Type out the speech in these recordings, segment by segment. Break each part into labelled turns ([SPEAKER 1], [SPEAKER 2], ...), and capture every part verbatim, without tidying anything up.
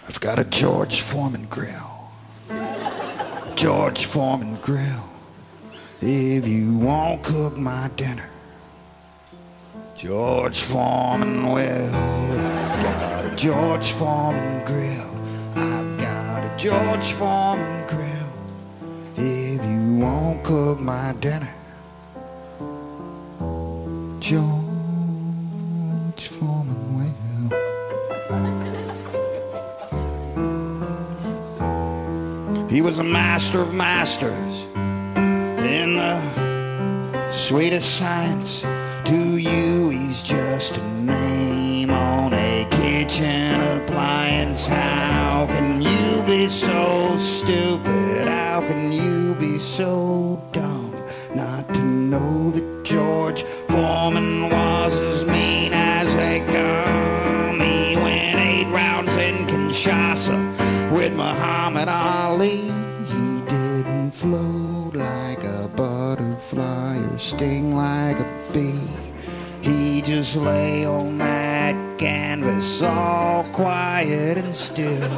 [SPEAKER 1] I've got a George Foreman grill. George Foreman grill. If you won't cook my dinner, George Foreman will. I've got a George Foreman grill. I've got a George Foreman grill. If you won't cook my dinner, George Foreman will. He was a master of masters in the sweetest science. To you, he's just a name on a kitchen appliance. How can you be so stupid? How can you be so dumb not to know that George Foreman was as mean as they come? He went eight rounds in Kinshasa with Muhammad Ali. He didn't float like a butterfly or sting like a bee. He just lay on that canvas all quiet and still.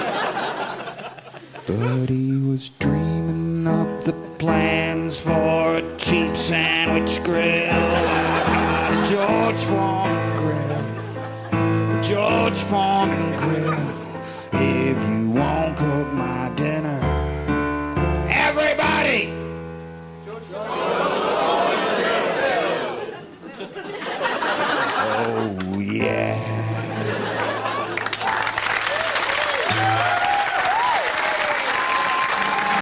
[SPEAKER 1] But he was dreaming up the plans for a cheap sandwich grill. I've got a George Foreman grill. A George Foreman grill.